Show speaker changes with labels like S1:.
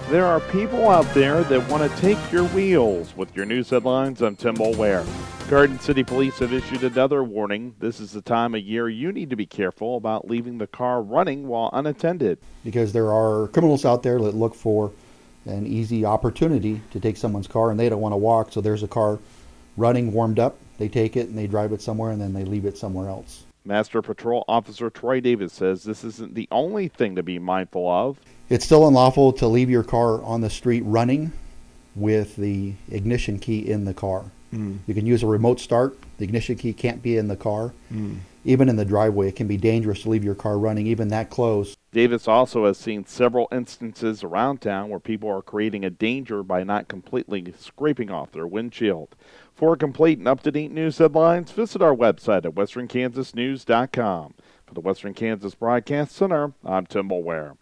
S1: There are people out there that want to take your wheels. With your news headlines, I'm Tim Mulware. Garden City Police have issued another warning. This is the time of year you need to be careful about leaving the car running while unattended.
S2: Because there are criminals out there that look for an easy opportunity to take someone's car, and they don't want to walk, so there's a car running, warmed up. They take it and they drive it somewhere, and then they leave it somewhere else.
S1: Master Patrol Officer Troy Davis says this isn't the only thing to be mindful of.
S2: It's still unlawful to leave your car on the street running with the ignition key in the car. You can use a remote start. The ignition key can't be in the car. Even in the driveway, it can be dangerous to leave your car running, even that close.
S1: Davis also has seen several instances around town where people are creating a danger by not completely scraping off their windshield. For complete and up-to-date news headlines, visit our website at westernkansasnews.com. For the Western Kansas Broadcast Center, I'm Tim Mulware.